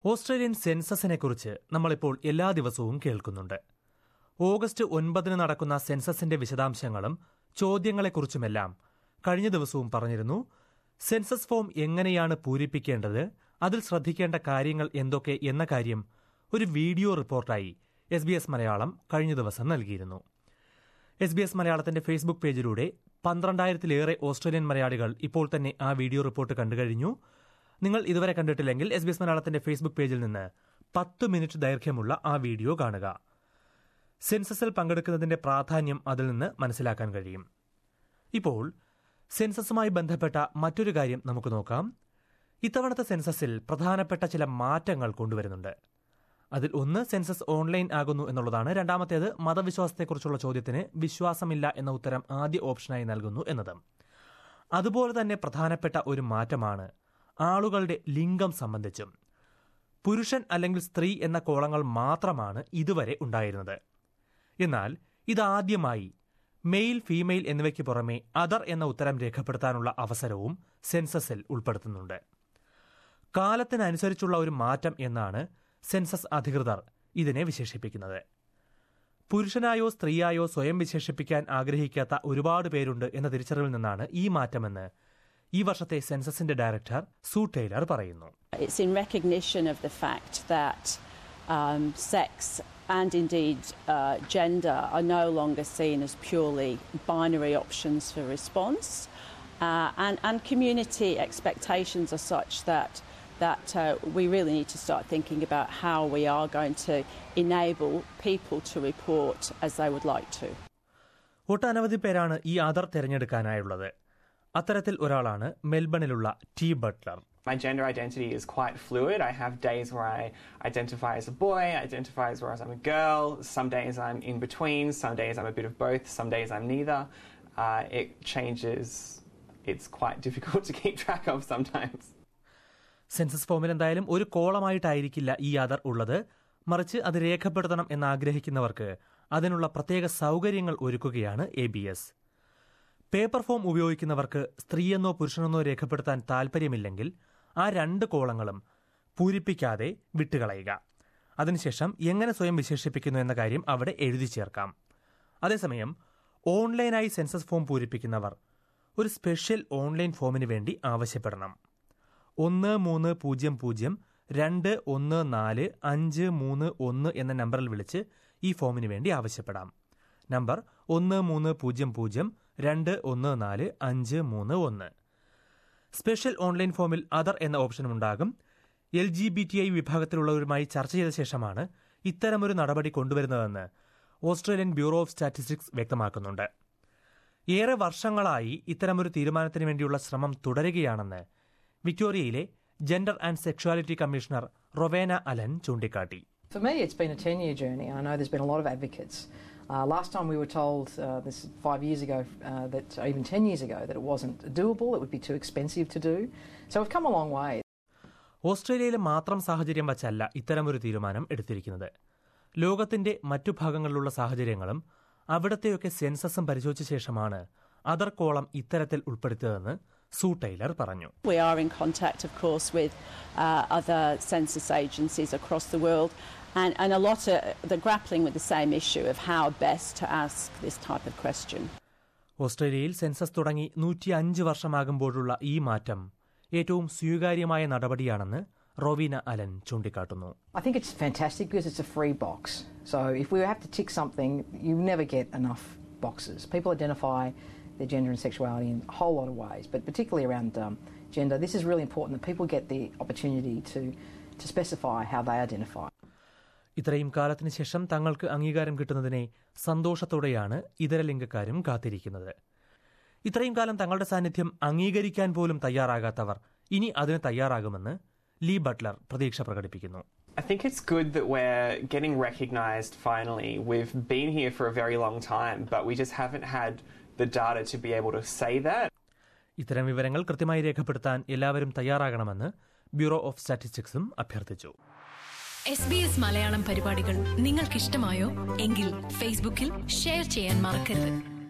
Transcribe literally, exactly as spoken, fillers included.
Australian സെൻസസിനെക്കുറിച്ച് നമ്മളിപ്പോൾ എല്ലാ ദിവസവും കേൾക്കുന്നുണ്ട്. ഓഗസ്റ്റ് ഒൻപതിന് നടക്കുന്ന സെൻസസിന്റെ വിശദാംശങ്ങളും ചോദ്യങ്ങളെക്കുറിച്ചുമെല്ലാം കഴിഞ്ഞ ദിവസവും പറഞ്ഞിരുന്നു. സെൻസസ് ഫോം എങ്ങനെയാണ് പൂരിപ്പിക്കേണ്ടത്, അതിൽ ശ്രദ്ധിക്കേണ്ട കാര്യങ്ങൾ എന്തൊക്കെ എന്ന കാര്യം ഒരു വീഡിയോ റിപ്പോർട്ടായി എസ് ബി എസ് മലയാളം കഴിഞ്ഞ ദിവസം നൽകിയിരുന്നു. എസ് ബി എസ് മലയാളത്തിന്റെ ഫേസ്ബുക്ക് പേജിലൂടെ പന്ത്രണ്ടായിരത്തിലേറെ ഓസ്ട്രേലിയൻ മലയാളികൾ ഇപ്പോൾ തന്നെ ആ വീഡിയോ റിപ്പോർട്ട് കണ്ടുകഴിഞ്ഞു. നിങ്ങൾ ഇതുവരെ കണ്ടിട്ടില്ലെങ്കിൽ എസ് ബി എസ് മലയാളത്തിന്റെ ഫേസ്ബുക്ക് പേജിൽ നിന്ന് പത്ത് മിനിറ്റ് ദൈർഘ്യമുള്ള ആ വീഡിയോ കാണുക. സെൻസസിൽ പങ്കെടുക്കുന്നതിന്റെ പ്രാധാന്യം അതിൽ നിന്ന് മനസ്സിലാക്കാൻ കഴിയും. ഇപ്പോൾ സെൻസസുമായി ബന്ധപ്പെട്ട മറ്റൊരു കാര്യം നമുക്ക് നോക്കാം. ഇത്തവണത്തെ സെൻസസിൽ പ്രധാനപ്പെട്ട ചില മാറ്റങ്ങൾ കൊണ്ടുവരുന്നുണ്ട്. അതിൽ ഒന്ന് സെൻസസ് ഓൺലൈൻ ആകുന്നു എന്നുള്ളതാണ്. രണ്ടാമത്തേത് മതവിശ്വാസത്തെക്കുറിച്ചുള്ള ചോദ്യത്തിന് വിശ്വാസമില്ല എന്ന ഉത്തരം ആദ്യ ഓപ്ഷനായി നൽകുന്നു എന്നത്. അതുപോലെ തന്നെ പ്രധാനപ്പെട്ട ഒരു മാറ്റമാണ് ആളുകളുടെ ലിംഗം സംബന്ധിച്ചും. പുരുഷൻ അല്ലെങ്കിൽ സ്ത്രീ എന്ന കോളങ്ങൾ മാത്രമാണ് ഇതുവരെ ഉണ്ടായിരുന്നത്. എന്നാൽ ഇതാദ്യമായി മെയിൽ, ഫീമെയിൽ എന്നിവയ്ക്ക് പുറമെ അതർ എന്ന ഉത്തരം രേഖപ്പെടുത്താനുള്ള അവസരവും സെൻസസിൽ ഉൾപ്പെടുത്തുന്നുണ്ട്. കാലത്തിനനുസരിച്ചുള്ള ഒരു മാറ്റം എന്നാണ് സെൻസസ് അധികൃതർ ഇതിനെ വിശേഷിപ്പിക്കുന്നത്. പുരുഷനായോ സ്ത്രീയായോ സ്വയം വിശേഷിപ്പിക്കാൻ ആഗ്രഹിക്കാത്ത ഒരുപാട് പേരുണ്ട് എന്ന തിരിച്ചറിവിൽ നിന്നാണ് ഈ മാറ്റമെന്ന് ഈ വർഷത്തെ സെൻസസിന്റെ ഡയറക്ടർ സൂ ടൈലർ പറയുന്നു. It's in recognition of the fact that um, sex and indeed uh, gender are no longer seen as purely binary options for response, uh, and, and community expectations are such that that uh, we really need to start thinking about how we are going to enable people to report as they would like to. ഒട്ടനവധി പേരാണ് ഈ other തിരഞ്ഞെടുക്കാനായുള്ളത്. അത്തരത്തിൽ ഒരാളാണ് മെൽബണിലുള്ള T Butler. My gender identity is quite fluid. I have days where I identify as a boy, I identify as whereas I'm a girl. Some days I'm in between, some days I'm a bit of both, some days I'm neither. Uh, it changes. It's quite difficult to keep track of sometimes. Census ഫോമിൽ എന്തായാലും ഒരു കോളമായിട്ടായിരിക്കില്ല ഈ other ഉള്ളത്. മറിച്ച് അത് രേഖപ്പെടുത്തണം എന്നാഗ്രഹിക്കുന്നവർക്ക് അതിനുള്ള പ്രത്യേക സൗകര്യങ്ങൾ ഒരുക്കുകയാണ് A B S. Paper form ഉപയോഗിക്കുന്നവർക്ക് സ്ത്രീയെന്നോ പുരുഷനെന്നോ രേഖപ്പെടുത്താൻ താൽപ്പര്യമില്ലെങ്കിൽ ആ രണ്ട് കോളങ്ങളും പൂരിപ്പിക്കാതെ വിട്ടുകളയുക. അതിനുശേഷം എങ്ങനെ സ്വയം വിശേഷിപ്പിക്കുന്നു എന്ന കാര്യം അവിടെ എഴുതി ചേർക്കാം. അതേസമയം ഓൺലൈനായി സെൻസസ് ഫോം പൂരിപ്പിക്കുന്നവർ ഒരു സ്പെഷ്യൽ ഓൺലൈൻ ഫോമിന് വേണ്ടി ആവശ്യപ്പെടണം. ഒന്ന് മൂന്ന് പൂജ്യം പൂജ്യം രണ്ട് ഒന്ന് നാല് അഞ്ച് മൂന്ന് ഒന്ന് എന്ന നമ്പറിൽ വിളിച്ച് ഈ ഫോമിന് വേണ്ടി ആവശ്യപ്പെടാം. നമ്പർ ഒന്ന് മൂന്ന് പൂജ്യം പൂജ്യം രണ്ട് ഒന്ന് നാല് അഞ്ച് മൂന്ന് ഒന്ന്. സ്പെഷ്യൽ ഓൺലൈൻ ഫോമിൽ അതർ എന്ന ഓപ്ഷനും ഉണ്ടാകും. L G B T I വിഭാഗത്തിലുള്ളവരുമായി ചർച്ച ചെയ്ത ശേഷമാണ് ഇത്തരമൊരു നടപടി കൊണ്ടുവരുന്നതെന്ന് ഓസ്ട്രേലിയൻ ബ്യൂറോ ഓഫ് സ്റ്റാറ്റിസ്റ്റിക്സ് വ്യക്തമാക്കുന്നുണ്ട്. ഏറെ വർഷങ്ങളായി ഇത്തരമൊരു തീരുമാനത്തിന് വേണ്ടിയുള്ള ശ്രമം തുടരുകയാണെന്ന് വിക്ടോറിയയിലെ gender and sexuality commissioner Rowena Allen ചൂണ്ടിക്കാട്ടി. For me, it's been a ten-year journey. I know there's been a lot of advocates. Uh, last time we were told, uh, this is five years ago, uh, that even ten years ago, that it wasn't doable, it would be too expensive to do. So we've come a long way. ഓസ്ട്രേലിയയിലെ മാത്രം സാഹചര്യം വച്ചല്ല ഇത്തരമൊരു തീരുമാനം എടുത്തിരിക്കുന്നത്. ലോകത്തിന്റെ മറ്റു ഭാഗങ്ങളിലുള്ള സാഹചര്യങ്ങളും അവിടത്തെയൊക്കെ സെൻസസും പരിശോധിച്ച ശേഷമാണ് അതർ കോളം ഇത്തരത്തിൽ ഉൾപ്പെടുത്തിയതെന്ന് സൂ ടൈലർ പറഞ്ഞു. We are in contact, of course, with uh, other census agencies across the world, and, and a lot of they're grappling with the same issue of how best to ask this type of question. ഓസ്ട്രേലിയയിൽ census തുടങ്ങി നൂറ്റി അഞ്ച് വർഷമാകുമ്പോഴുള്ള ഈ മാറ്റം ഏറ്റവും സ്വീകാര്യമായ നടപടിയാണെന്ന് റോവീന അലൻ ചൂണ്ടിക്കാട്ടുന്നു. I think it's fantastic because it's a free box. So if we have to tick something, you never get enough boxes. People identify their gender and sexuality in a whole lot of ways, but particularly around um, gender, this is really important that people get the opportunity to to specify how they identify. ഇത്രയും കാലത്തിന് ശേഷം തങ്ങൾക്ക് അംഗീകാരം കിട്ടുന്നതിനെ സന്തോഷത്തോടെയാണ് ഇതരലിംഗക്കാരും കാത്തിരിക്കുന്നത്. ഇത്രയും കാലം തങ്ങളുടെ സാന്നിധ്യം അംഗീകരിക്കാൻ പോലും തയ്യാറാകാത്തവർ ഇനി അതിന് തയ്യാറാകുമെന്ന് ലീ ബട്ട്ലർ പ്രതീക്ഷ പ്രകടിപ്പിക്കുന്നു. I think it's good that we're getting recognised finally. We've been here for a very long time, but we just haven't had the data to be able to say that. ഇത്തരം വിവരങ്ങൾ കൃത്യമായി രേഖപ്പെടുത്താൻ എല്ലാവരും തയ്യാറാകണമെന്ന് bureau of സ്റ്റാറ്റിസ്റ്റിക്സും അഭ്യർത്ഥിച്ചു. S B S Malayalam പരിപാടികൾ നിങ്ങൾക്കിഷ്ടമായോ? എങ്കിൽ ഫേസ്ബുക്കിൽ ഷെയർ ചെയ്യാൻ മറക്കരുത്.